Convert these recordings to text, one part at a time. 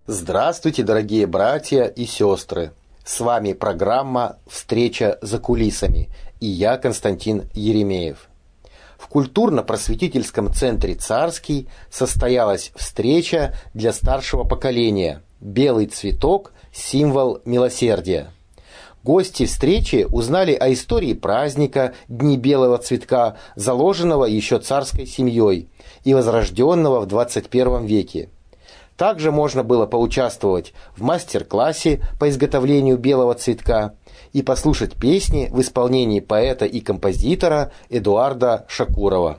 Здравствуйте, дорогие братья и сестры! С вами программа «Встреча за кулисами» и я, Константин Еремеев. В культурно-просветительском центре «Царский» состоялась встреча для старшего поколения «Белый цветок. Символ милосердия». Гости встречи узнали о истории праздника Дни Белого цветка, заложенного еще царской семьей и возрожденного в 21 веке. Также можно было поучаствовать в мастер-классе по изготовлению белого цветка и послушать песни в исполнении поэта и композитора Эдуарда Шакурова.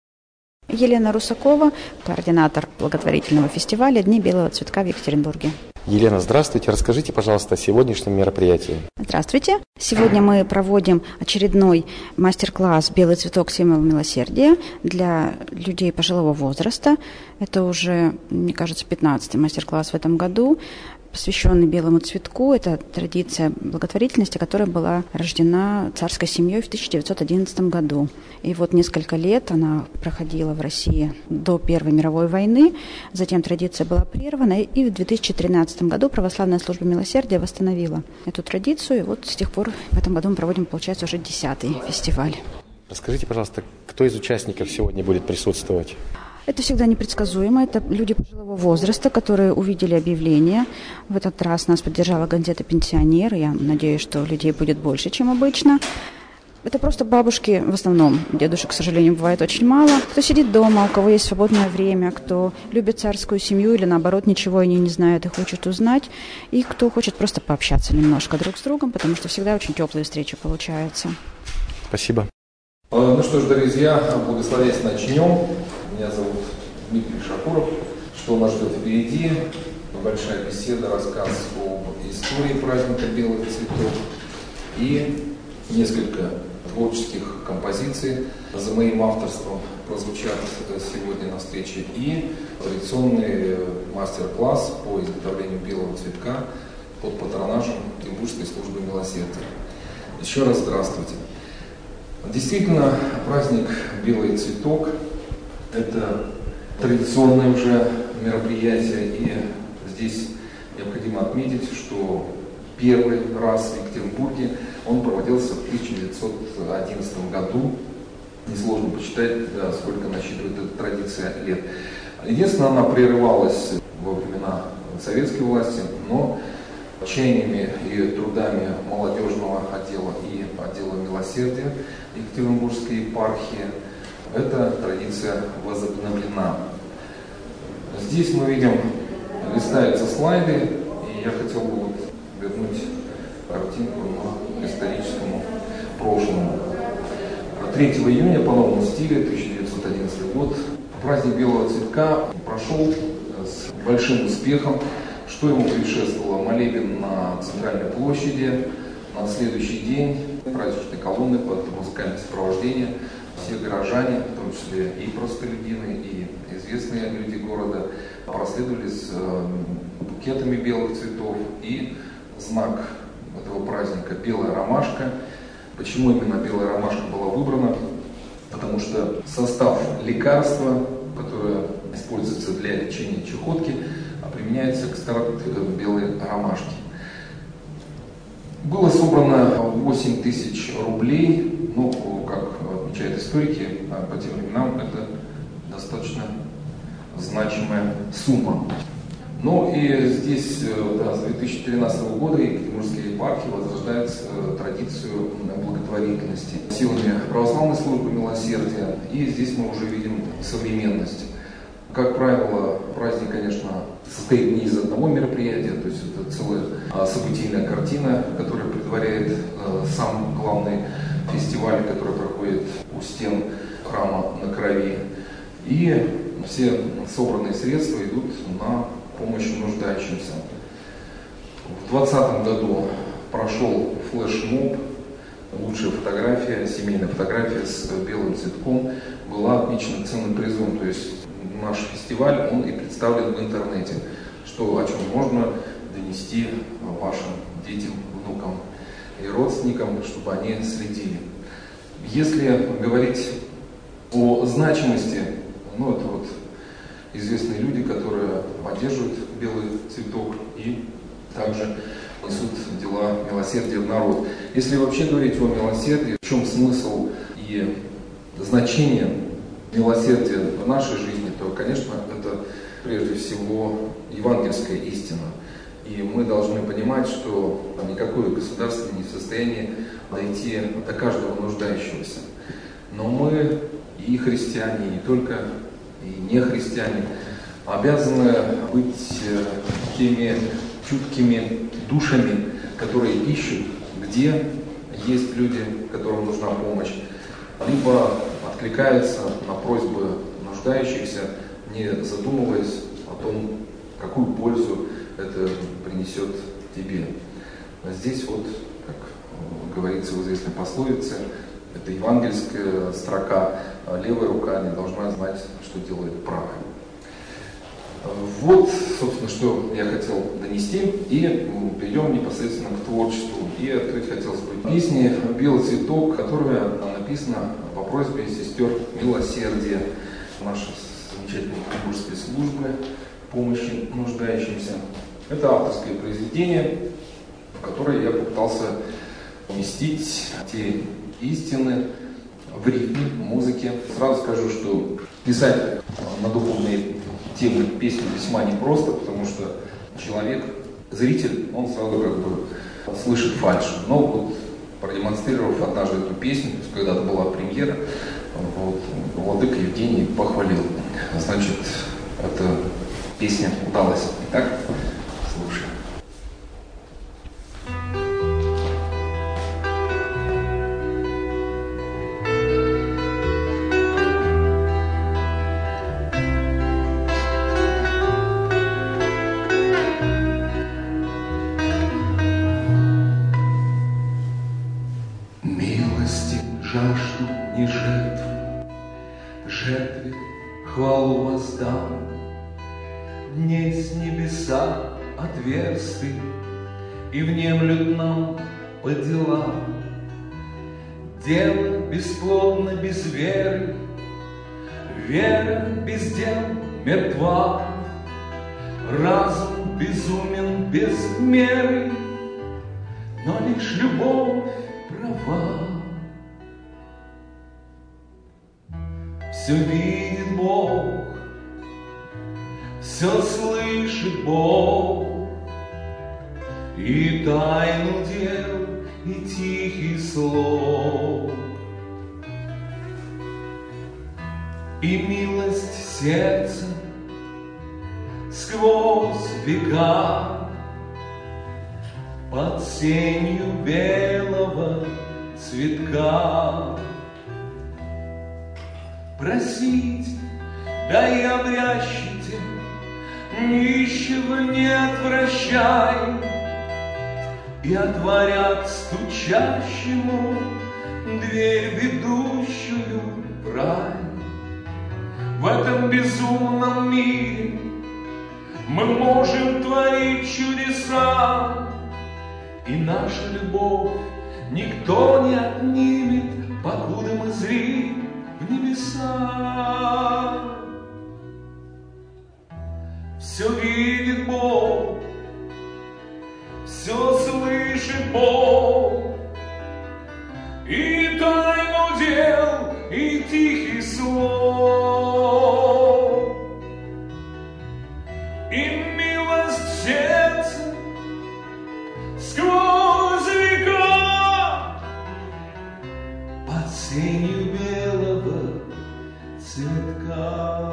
Елена Русакова, координатор благотворительного фестиваля «Дни Белого цветка» в Екатеринбурге. Елена, здравствуйте. Расскажите, пожалуйста, о сегодняшнем мероприятии. Здравствуйте. Сегодня мы проводим очередной мастер-класс «Белый цветок. Символ милосердия» для людей пожилого возраста. Это уже, мне кажется, 15-й мастер-класс в этом году, посвященный белому цветку. Это традиция благотворительности, которая была рождена царской семьей в 1911 году. И вот несколько лет она проходила в России до Первой мировой войны. Затем традиция была прервана, и в 2013 году Православная служба милосердия восстановила эту традицию. И вот с тех пор в этом году мы проводим, получается, уже 10-й фестиваль. Расскажите, пожалуйста, кто из участников сегодня будет присутствовать? Это всегда непредсказуемо. Это люди пожилого возраста, которые увидели объявление. В этот раз нас поддержала газета «Пенсионер». Я надеюсь, что людей будет больше, чем обычно. Это просто бабушки в основном. Дедушек, к сожалению, бывает очень мало. Кто сидит дома, у кого есть свободное время, кто любит царскую семью или, наоборот, ничего о ней не знает и хочет узнать. И кто хочет просто пообщаться немножко друг с другом, потому что всегда очень теплые встречи получаются. Спасибо. Ну что ж, друзья, благословясь начнем. Меня зовут Дмитрий Шакуров. Что нас ждет впереди? Большая беседа, рассказ об истории праздника белых цветов и несколько творческих композиций за моим авторством прозвучат сегодня на встрече и традиционный мастер-класс по изготовлению белого цветка под патронажем Екатеринбургской службы милосердия. Еще раз здравствуйте. Действительно, праздник «Белый цветок» – это традиционное уже мероприятие, и здесь необходимо отметить, что первый раз в Екатеринбурге он проводился в 1911 году. Несложно посчитать, сколько насчитывает эта традиция лет. Единственное, она прерывалась во времена советской власти, но чаяниями и трудами молодежного отдела и отдела милосердия Екатеринбургской епархии эта традиция возобновлена. Здесь мы видим, листаются слайды, и я хотел бы вернуть картинку на историческому прошлому. 3 июня по новому стилю, 1911 год, праздник белого цветка прошел с большим успехом. Что ему предшествовало? Молебен на центральной площади. На следующий день праздничной колонны под музыкальное сопровождение. Все горожане, в том числе и простолюдины, и известные люди города, проследовали с букетами белых цветов. И знак этого праздника – белая ромашка. Почему именно белая ромашка была выбрана? Потому что состав лекарства, которое используется для лечения чехотки, применяется экстракт белой ромашки. Было собрано 8 тысяч рублей, но, как отмечают историки, по тем временам это достаточно значимая сумма. Ну и здесь с 2013 года Екатеринбургская епархия возрождает традицию благотворительности силами православной службы милосердия, и здесь мы уже видим современность. Как правило, праздник, конечно, состоит не из одного мероприятия, то есть это целая событийная картина, которая предваряет сам главный фестиваль, который проходит у стен храма на Крови. И все собранные средства идут на помощь нуждающимся. В 2020 году прошел флешмоб, лучшая фотография, семейная фотография с белым цветком была отмечена ценным призом, то есть наш фестиваль, он и представлен в интернете, о чем можно донести вашим детям, внукам и родственникам, чтобы они следили. Если говорить о значимости, это известные люди, которые поддерживают белый цветок и также несут дела милосердия в народ. Если вообще говорить о милосердии, в чем смысл и значение милосердия в нашей жизни, то, конечно, это прежде всего евангельская истина. И мы должны понимать, что никакое государство не в состоянии дойти до каждого нуждающегося. Но мы, и христиане, и не только, и не христиане, обязаны быть теми чуткими душами, которые ищут, где есть люди, которым нужна помощь, либо откликаются на просьбы нуждающихся, не задумываясь о том, какую пользу это принесет тебе. А здесь вот, как говорится в известной пословице, это евангельская строка, левая рука не должна знать, что делает правая. Вот, собственно, что я хотел донести, и перейдем непосредственно к творчеству. И открыть хотелось бы песни «Белый цветок», которая написана по просьбе сестер милосердия нашей замечательной петербургской службы помощи нуждающимся. Это авторское произведение, в которое я попытался уместить те истины в ритме, в музыке. Сразу скажу, что писать на духовные темы песни весьма непросто, потому что человек, зритель, он сразу как бы слышит фальшь. Но вот, продемонстрировав однажды эту песню, то есть когда-то была премьера, вот, владыка Евгений похвалил. Значит, эта песня удалась. Итак, слушаем. Жажду не жертв, жертве хвалу воздам. Днесь небеса отверсты и внемлют нам по делам. Дело бесплодно без веры, вера без дел мертва. Разум безумен без меры, но лишь любовь права. Все видит Бог, все слышит Бог, и тайну дел, и тихий слог, и милость сердца сквозь века под сенью белого цветка. Просить, да и обрящите, нищего не отвращай, и отворят стучащему дверь, ведущую в рай. В этом безумном мире мы можем творить чудеса, и наша любовь никто не отнимет, покуда мы зрим в небеса. Все видит Бог, все слышит Бог, и тайну дел, и тихий слог, и милость сердца сквозь века под сенью белого цветка.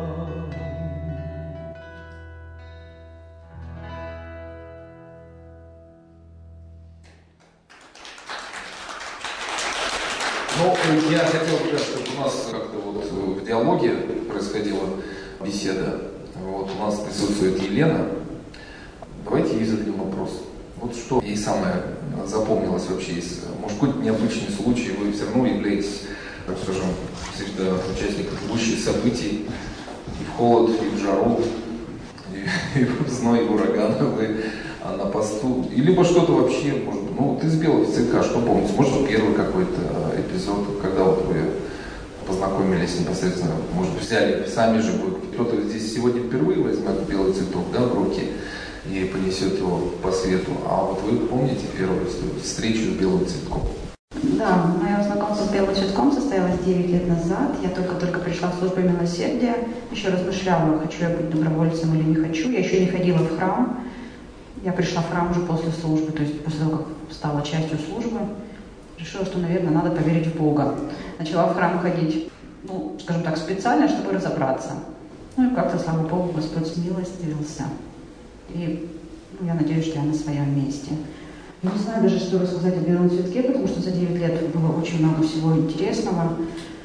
Ну, я хотел бы, чтобы у нас как-то вот в диалоге происходила беседа. Вот у нас присутствует Елена. Давайте ей зададим вопрос. Вот что ей самое запомнилось вообще из, может, какой-то необычный случай, вы все равно являетесь, так скажем, всегда участником будущих событий, и в холод, и в жару, и в зной, и в ураган вы на посту, и либо что-то вообще, может быть, ну, ты с белого цветка, что помните? Может, первый какой-то эпизод, когда вот вы познакомились познакомились непосредственно, может, взяли сами же, кто-то здесь сегодня впервые возьмет белый цветок, да, в руки и понесет его по свету. А вот вы помните первую встречу с белым цветком? Да, мое знакомство с белым цветком состоялось 9 лет назад. Я только пришла в службу милосердия, еще размышляла, хочу я быть добровольцем или не хочу. Я еще не ходила в храм. Я пришла в храм уже после службы, то есть после того, как стала частью службы. Решила, что, наверное, надо поверить в Бога. Начала в храм ходить, скажем так, специально, чтобы разобраться. Ну и как-то, слава Богу, Господь смилостивился. И я надеюсь, что я на своем месте. Не знаю даже, что рассказать о белом цветке, потому что за 9 лет было очень много всего интересного.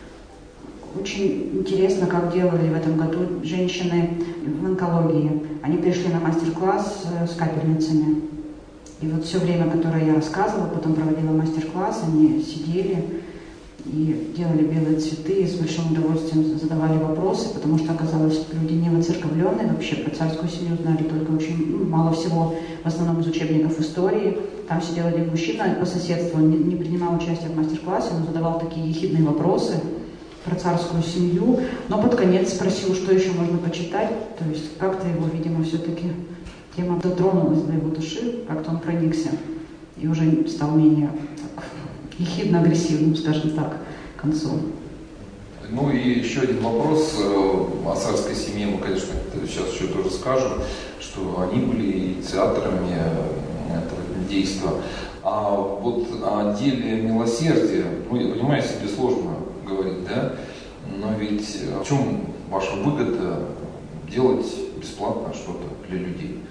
Очень интересно, как делали в этом году женщины в онкологии. Они пришли на мастер-класс с капельницами. И вот все время, которое я рассказывала, потом проводила мастер-класс, они сидели и делали белые цветы, и с большим удовольствием задавали вопросы, потому что оказалось, люди не воцерковленные, вообще про царскую семью знали только очень мало всего, в основном из учебников истории. Там сидел один мужчина по соседству, он не принимал участия в мастер-классе, он задавал такие ехидные вопросы про царскую семью, но под конец спросил, что еще можно почитать, то есть как-то его, видимо, все-таки тема дотронулась до его души, как-то он проникся и уже стал менее ехидно-агрессивным, скажем так, к концу. Ну и еще один вопрос о царской семье, мы, конечно, сейчас еще тоже скажем, что они были инициаторами этого действа. А вот о деле милосердия, я понимаю, себе сложно говорить, да, но ведь в чем ваша выгода делать бесплатно что-то для людей?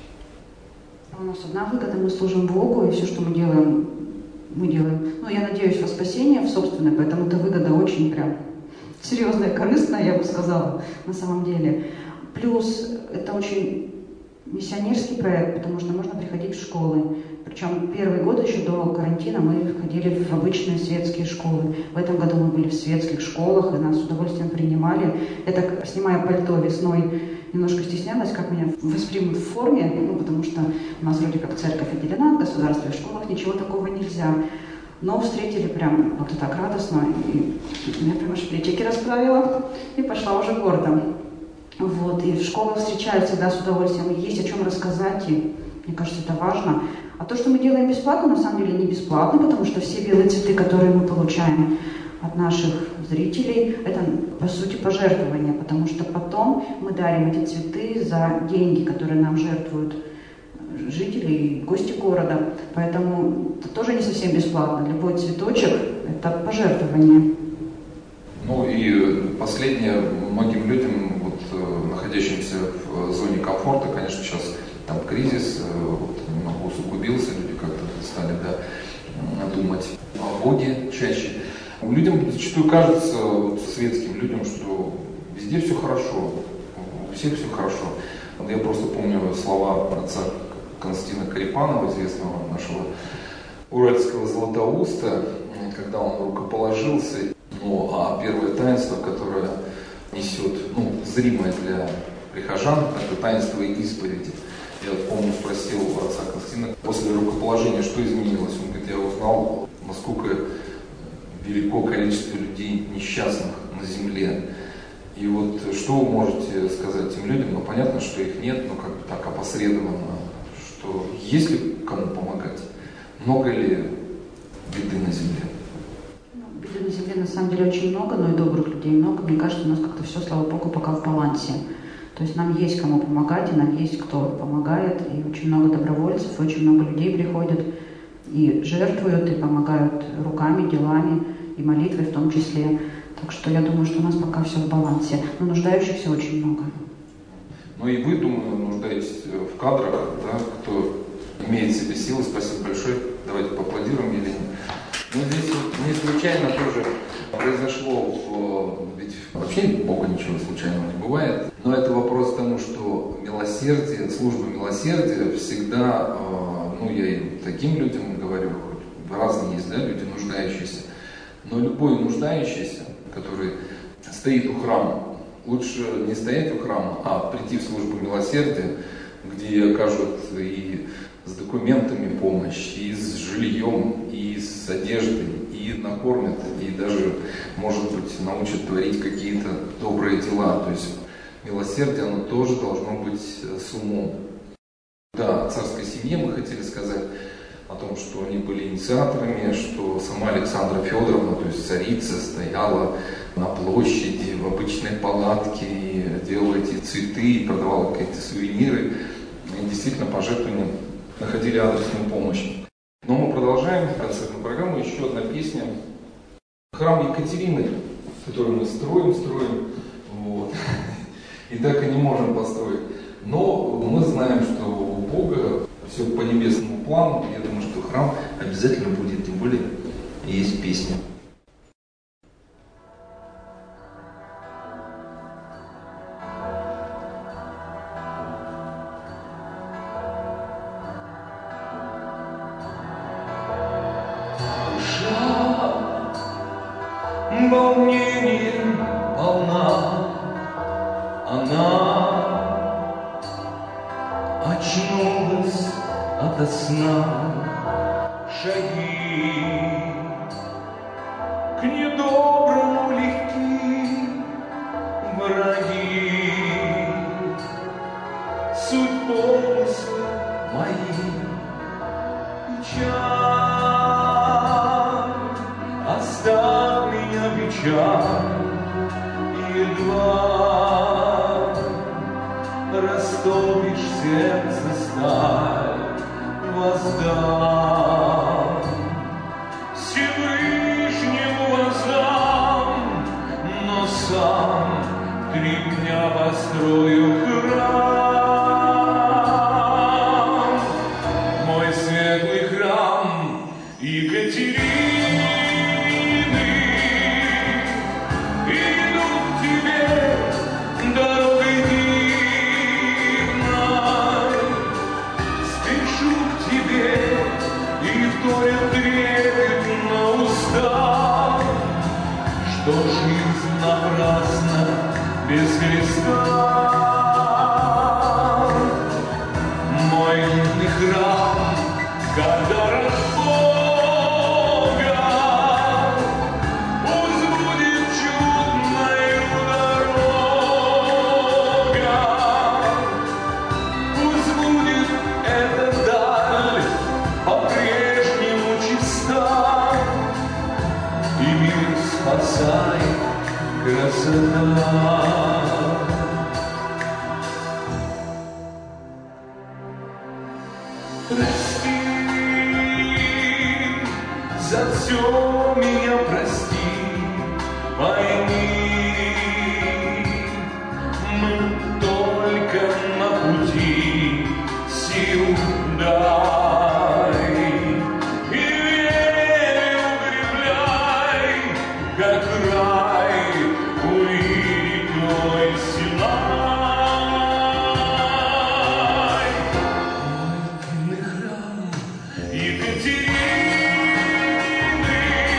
У нас одна выгода, мы служим Богу, и все, что мы делаем. Я надеюсь, во спасение, в собственное, поэтому эта выгода очень прям серьезная, корыстная, я бы сказала, на самом деле. Плюс это очень миссионерский проект, потому что можно приходить в школы. Причем первый год еще до карантина мы ходили в обычные светские школы. В этом году мы были в светских школах, и нас с удовольствием принимали. Я так, снимая пальто весной, немножко стеснялась, как меня воспримут в форме, потому что у нас вроде как церковь отделена от государства, и в школах ничего такого нельзя. Но встретили прям вот так радостно, и я прям аж плечики расправила, и пошла уже гордо. Вот, и в школах встречают всегда с удовольствием, и есть о чем рассказать, и мне кажется, это важно. А то, что мы делаем бесплатно, на самом деле не бесплатно, потому что все белые цветы, которые мы получаем от наших зрителей, это, по сути, пожертвование, потому что потом мы дарим эти цветы за деньги, которые нам жертвуют жители и гости города. Поэтому это тоже не совсем бесплатно. Любой цветочек – это пожертвование. Ну и последнее, многим людям, находящимся в зоне комфорта, конечно, сейчас там кризис, немного усугубился, люди как-то стали думать о Боге чаще. Людям зачастую кажется, светским людям, что везде все хорошо, у всех все хорошо. Я просто помню слова отца Константина Карипанова, известного нашего уральского златоуста, когда он рукоположился. А первое таинство, которое несет, зримое для прихожан, это таинство исповеди. Я помню, спросил отца Константина после рукоположения, что изменилось. Он говорит, я узнал, насколько велико количество людей несчастных на земле. И вот что вы можете сказать тем людям? Понятно, что их нет, но как бы так опосредованно, что есть ли кому помогать? Много ли беды на земле? Беды на земле на самом деле очень много, но и добрых людей много. Мне кажется, у нас как-то все, слава Богу, пока в балансе. То есть нам есть кому помогать, и нам есть кто помогает, и очень много добровольцев, очень много людей приходят и жертвуют, и помогают руками, делами, и молитвой в том числе. Так что я думаю, что у нас пока все в балансе, но нуждающихся очень много. Ну и вы, думаю, нуждаетесь в кадрах, да, кто имеет в себе силы. Спасибо большое. Давайте поаплодируем Елене. Здесь не случайно тоже произошло, ведь вообще Бога ничего случайного не бывает. Но это вопрос к тому, что милосердие, служба милосердия всегда, я и таким людям говорю, разные есть, люди нуждающиеся, но любой нуждающийся, который стоит у храма, лучше не стоять у храма, а прийти в службу милосердия, где окажут и с документами помощь, и с жильем, и с одеждой, и накормят, и даже, может быть, научат творить какие-то добрые дела. То есть милосердие, оно тоже должно быть с умом. Да, о царской семье мы хотели сказать, о том, что они были инициаторами, что сама Александра Федоровна, то есть царица, стояла на площади в обычной палатке и делала эти цветы, и продавала какие-то сувениры. И действительно пожертвования находили адресную помощь. Но мы продолжаем концертную программу. Еще одна песня. Храм Екатерины, который мы строим. Вот. И так и не можем построить. Но мы знаем, что у Бога все по небесному плану. Я думаю, что храм обязательно будет, тем более есть песня. Волнением полна она, очнулась ото сна, шаги к недоброму легки, враги, суть помысла мои, печаль, оставь меня, печаль, едва растопишь сердце сталь, воздам Всевышнему воздам, но сам 3 дня построю храм, мой светлый храм Екатерины. Что жизнь напрасна без Христа, мой юный храм, как дар от Бога, пусть будет чудною дорога, пусть будет эта даль по-прежнему чиста, и мир спасает красота. Прости, за все меня прости, пойми, мы только на пути, сил дай. Как рай увидеть твой Синай, мой храм Екатерины,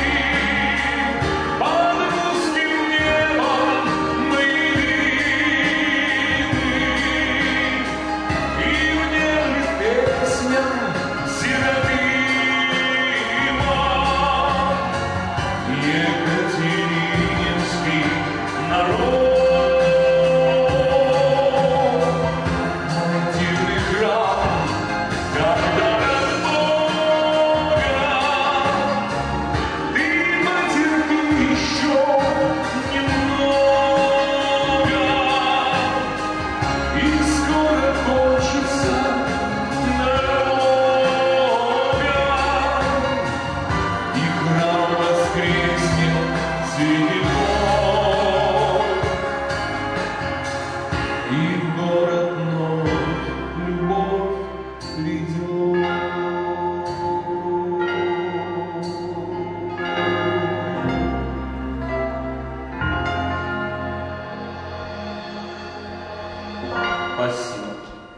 под русским небом мы и в нежных песнях Серафима. Екатерининский народ, мой дивный храм, как дар от Бога, ты потерпи еще немного, и скоро кончится дорога, и храм воскреснет среди гор, и в город новый любовь придет. Спасибо.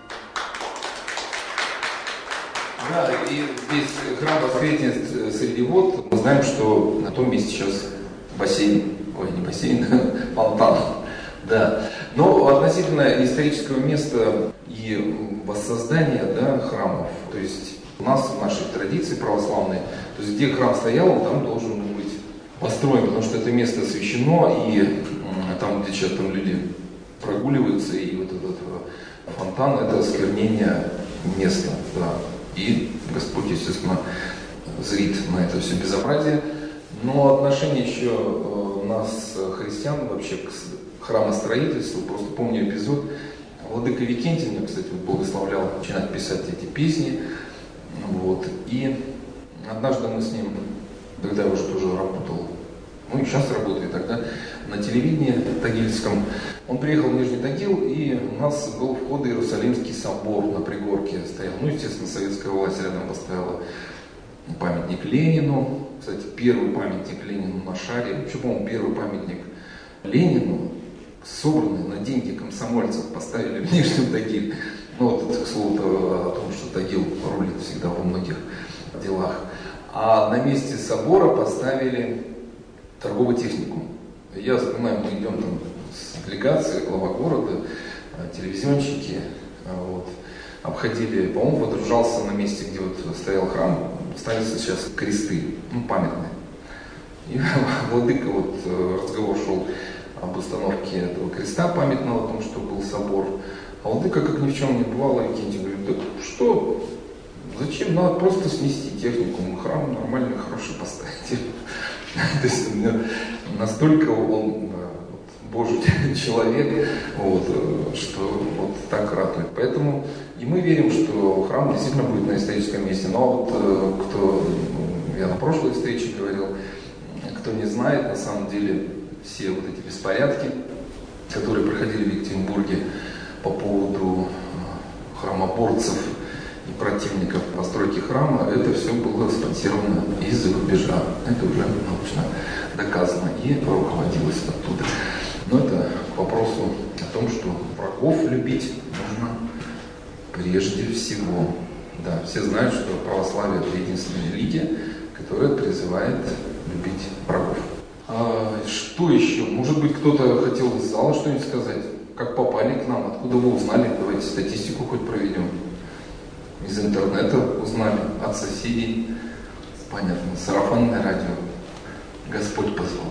Да, и здесь храм воскреснет среди вод. Мы знаем, что на том месте сейчас бассейн. Ой, не бассейн, фонтан. Да. Но относительно исторического места и воссоздания, да, храмов, то есть у нас в нашей традиции православной, то есть где храм стоял, там должен быть построен, потому что это место освящено, и там, где сейчас там люди прогуливаются, и вот этот фонтан, это осквернение места, да. И Господь, естественно, зрит на это все безобразие. Но отношение еще у нас, христиан, вообще к храмостроительству, просто помню эпизод, владыка Викентий меня, кстати, благословлял начинать писать эти песни, вот, и однажды мы с ним, когда я уже тоже работал, ну и сейчас работаю тогда, на телевидении тагильском, он приехал в Нижний Тагил, и у нас был вход в Иерусалимский собор на пригорке стоял, ну, естественно, советская власть рядом поставила памятник Ленину, кстати, первый памятник Ленину на шаре, вообще, по-моему, первый памятник Ленину, собранный на деньги комсомольцев, поставили в Нижнем Тагиле. Ну вот это, к слову, о том, что Тагил рулит всегда во многих делах. А на месте собора поставили торговый техникум. Я вспоминаю, мы идем там с делегацией, глава города, телевизионщики, вот, обходили, по-моему, водружался на месте, где вот стоял храм, ставятся сейчас кресты, ну, памятные. И владыка, вот разговор шел об установке этого креста памятного, о том, что был собор. А владыка, как ни в чем не бывало, Викентий говорит: да что, зачем, надо просто снести техникум, храм нормальный, хороший поставить. То есть настолько он Божий человек, вот, что вот так ратует. Поэтому и мы верим, что храм действительно будет на историческом месте. Но вот кто, я на прошлой встрече говорил, кто не знает, на самом деле все вот эти беспорядки, которые проходили в Екатеринбурге по поводу храмоборцев и противников постройки храма, это все было спонсировано из-за рубежа. Это уже научно доказано и руководилось оттуда. Но это к вопросу о том, что врагов любить нужно прежде всего. Да, все знают, что православие – это единственная религия, которая призывает любить врагов. А что еще? Может быть, кто-то хотел из зала что-нибудь сказать? Как попали к нам? Откуда вы узнали? Давайте статистику хоть проведем. Из интернета узнали, от соседей. Понятно, сарафанное радио. Господь позвал.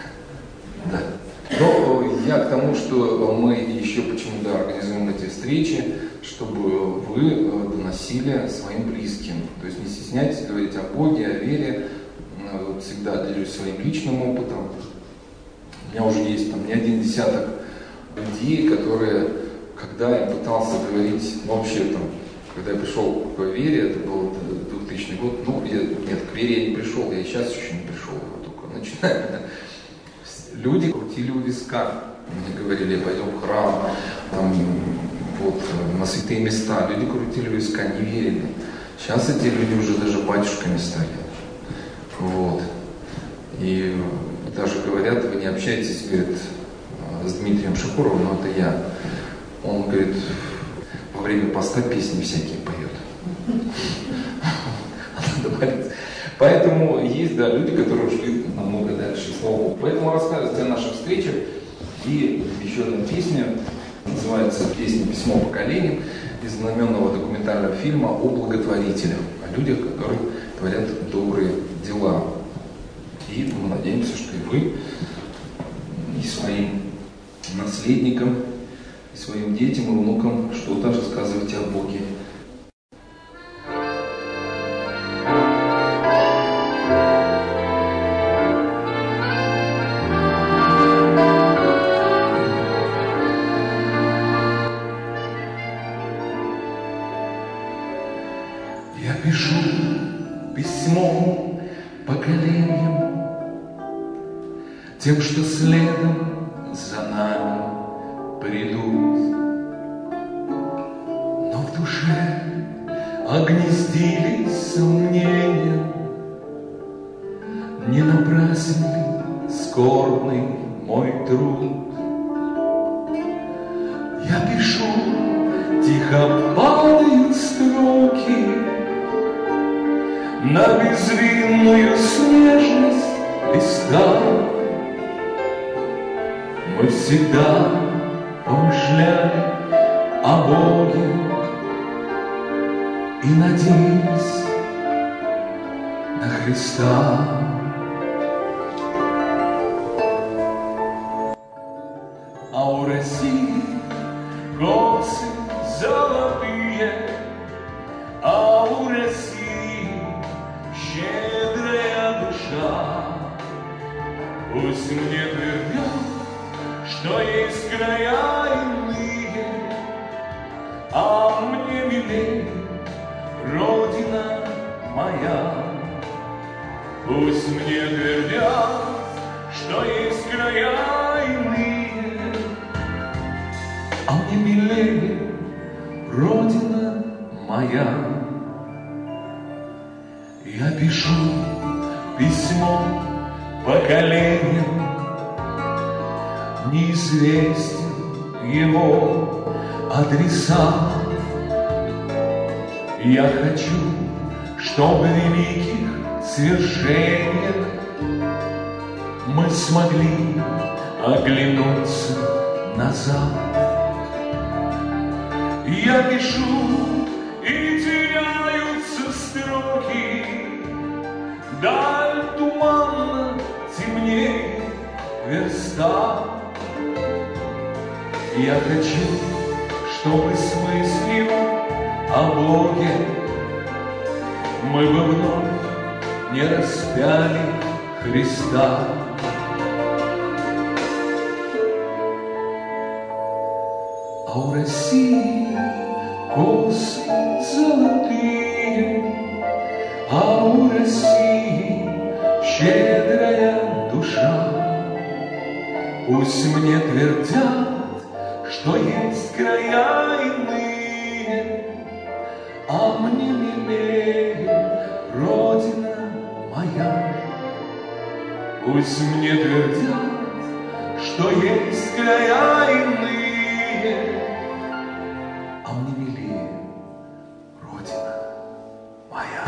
Да. Но я к тому, что мы еще почему-то организуем эти встречи, чтобы вы доносили своим близким. То есть не стесняйтесь говорить о Боге, о вере. Вот всегда делюсь своим личным опытом. У меня уже есть там не один десяток людей, которые, когда я пытался говорить, ну, вообще там, когда я пришел к вере, это был 2000 год, ну, нет, к вере я не пришел, я и сейчас еще не пришел, только начинаю. Люди крутили у виска, мне говорили: пойдем в храм, там, вот, на святые места. Люди крутили у виска, не верили. Сейчас эти люди уже даже батюшками стали. Вот. И даже говорят: вы не общаетесь, говорит, с Дмитрием Шакуровым, но это я. Он, говорит, во время поста песни всякие поет. Поэтому есть, да, люди, которые ушли намного дальше, слава Богу. Поэтому рассказывать о наших встречах. И еще одна песня, называется песня «Письмо поколениям», из знаменного документального фильма о благотворителях, о людях, которые творят добрые дела. И мы надеемся, что и вы, и своим наследникам, и своим детям и внукам что-то рассказываете о Боге. Я пишу письмо поколениям, тем, что следом за нами придут. Но в душе огнездились сомнения, не напрасен ли скорбный мой труд. Я пишу, тихо падают строки на безвинную снежность листа. Мы всегда помышляли о Боге и надеялись на Христа. России косы золотые, а у России щедрая душа. Пусть мне твердят, что есть края иные, а мне милее Родина моя. Пусть мне твердят, что есть края иные, а мне милее Родина моя. Я пишу письмо поколениям, неизвестен его адреса. Я хочу, чтобы в великих свершениях мы смогли оглянуться назад. Я пишу, и теряются строки, даль туманно темнеет верста. Я хочу, чтобы с мыслью о Боге мы бы вновь не распяли Христа. А у России косы золотые, а у России щедрая душа. Пусть мне твердят, что есть края иные, а мне милее Родина моя. Пусть мне твердят, что есть края иные, а мне милее Родина моя.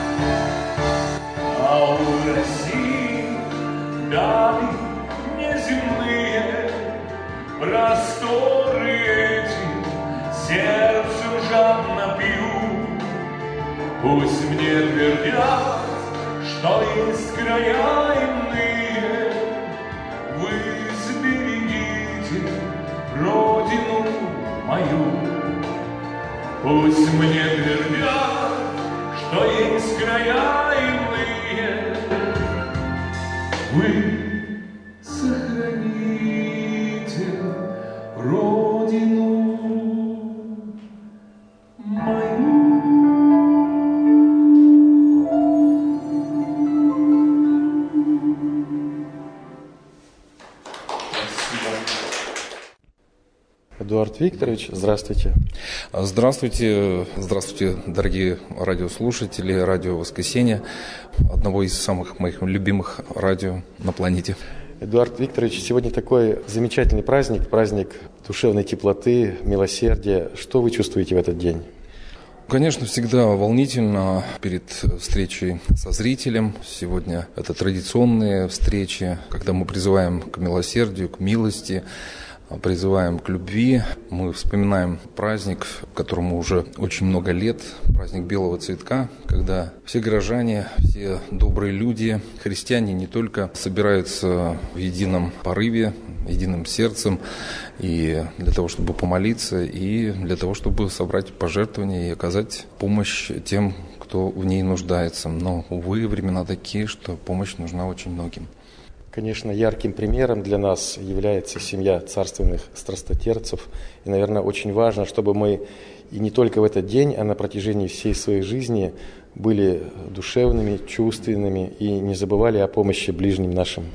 А у России дали неземные просторы эти, сердцем жадно пью. Пусть мне твердят, что есть края иные, вы сберегите Родину мою. Пусть мне твердят, что есть края иные, вы сохраните Родину мою. Эдуард Викторович, здравствуйте. Здравствуйте, здравствуйте, дорогие радиослушатели, радио «Воскресенье», одного из самых моих любимых радио на планете. Эдуард Викторович, сегодня такой замечательный праздник, праздник душевной теплоты, милосердия. Что вы чувствуете в этот день? Конечно, всегда волнительно перед встречей со зрителем. Сегодня это традиционные встречи, когда мы призываем к милосердию, к милости, призываем к любви. Мы вспоминаем праздник, которому уже очень много лет, праздник Белого Цветка, когда все горожане, все добрые люди, христиане не только собираются в едином порыве, единым сердцем, и для того, чтобы помолиться, и для того, чтобы собрать пожертвования и оказать помощь тем, кто в ней нуждается. Но, увы, времена такие, что помощь нужна очень многим. Конечно, ярким примером для нас является семья царственных страстотерпцев. И, наверное, очень важно, чтобы мы и не только в этот день, а на протяжении всей своей жизни были душевными, чувственными и не забывали о помощи ближним нашим.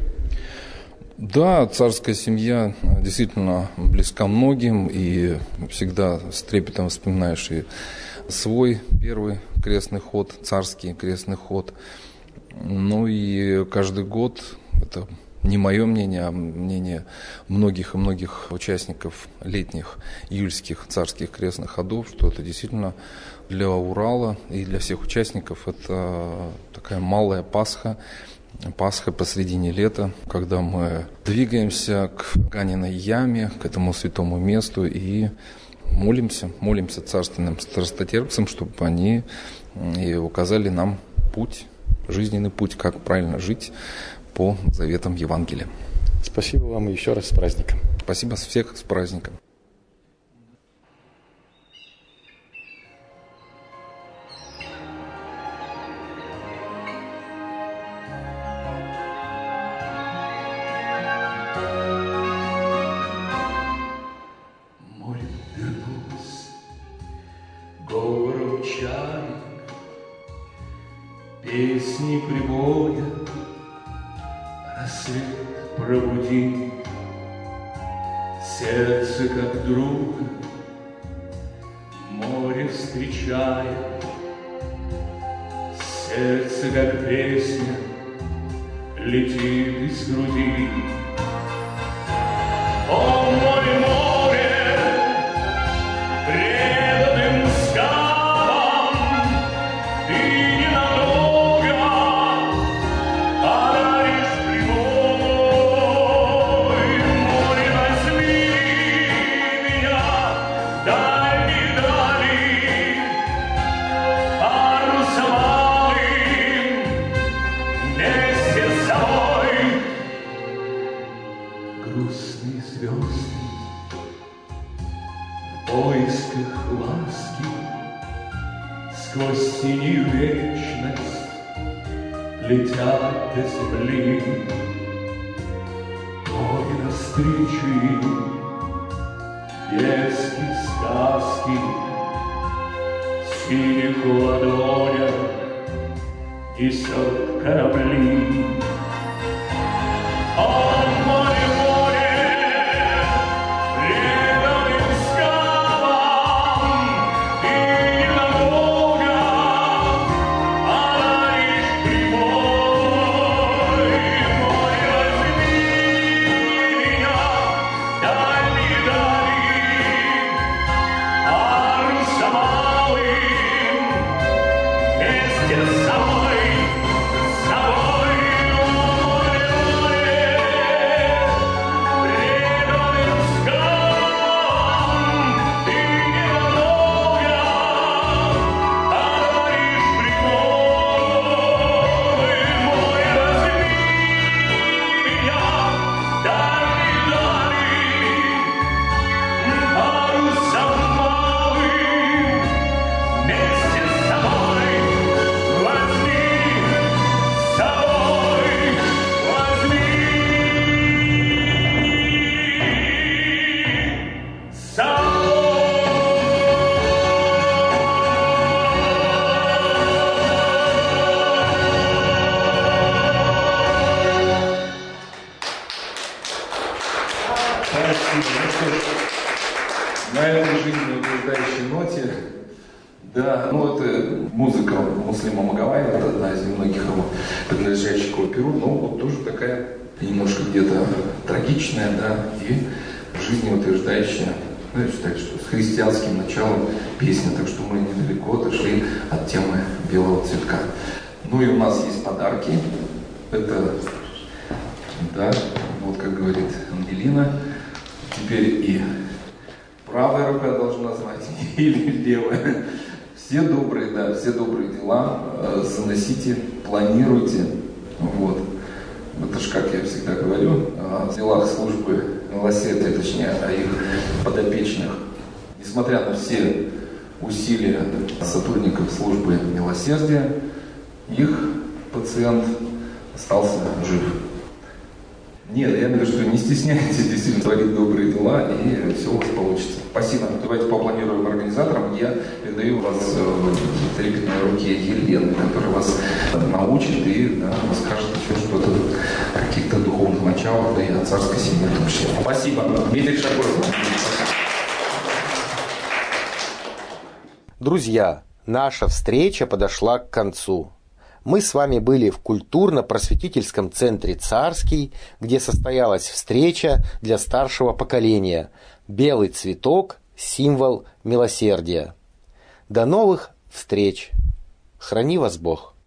Да, царская семья действительно близка многим, и всегда с трепетом вспоминаешь и свой первый крестный ход, царский крестный ход. Ну и каждый год, это не мое мнение, а мнение многих и многих участников летних июльских царских крестных ходов, что это действительно для Урала и для всех участников это такая малая Пасха, Пасха посредине лета, когда мы двигаемся к Ганиной яме, к этому святому месту и молимся царственным страстотерпцам, чтобы они и указали нам путь, жизненный путь, как правильно жить по заветам Евангелия. Спасибо вам еще раз с праздником. Спасибо всех с праздником. Море вернулось, говором чаек, песни прибоя, рассвет пробудил сердце как друга, море встречая, сердце как песня летит из груди. О, море, море, преданным скалам ты ненадолго одаришь прибой. Море, возьми меня в дальние дали, парусом алым вместе с собой. Грустные звезды в поисках ласки сквозь синюю вечность летят до земли. Море навстречу им, детские сказки в синих ладонях несет корабли. О, море, море, преданным скалам ты ненадолго одаришь прибой. Море, возьми меня в дальние дали, парусом алым вместе с собой, с собой. На этой жизнеутверждающей ноте, да, ну это музыка Муслима Магомаева, это одна из немногих работ, принадлежащих к оперу, но вот тоже такая немножко где-то трагичная, да, и жизнеутверждающая, ну, я считаю, что с христианским началом песня, так что мы недалеко отошли от темы белого цветка. Ну и у нас есть подарки, это, да, вот как говорит Ангелина, теперь и правая рука должна знать, или левая. Все добрые, да, все добрые дела заносите, планируйте. Вот. Это же, как я всегда говорю, о делах службы милосердия, точнее, о их подопечных. Несмотря на все усилия сотрудников службы милосердия, их пациент остался жив. Нет, я имею в виду, что не стесняйтесь действительно творить добрые дела, и все у вас получится. Спасибо. Давайте попланируем организаторам. Я передаю вас в трепетной руке Елены, которая вас научит и, да, расскажет еще что-то о каких-то духовных началах, да и о царской семье в том числе. Спасибо. Дмитрий Шакуров. Друзья, наша встреча подошла к концу. Мы с вами были в культурно-просветительском центре «Царский», где состоялась встреча для старшего поколения «Белый цветок. Символ милосердия». До новых встреч! Храни вас Бог!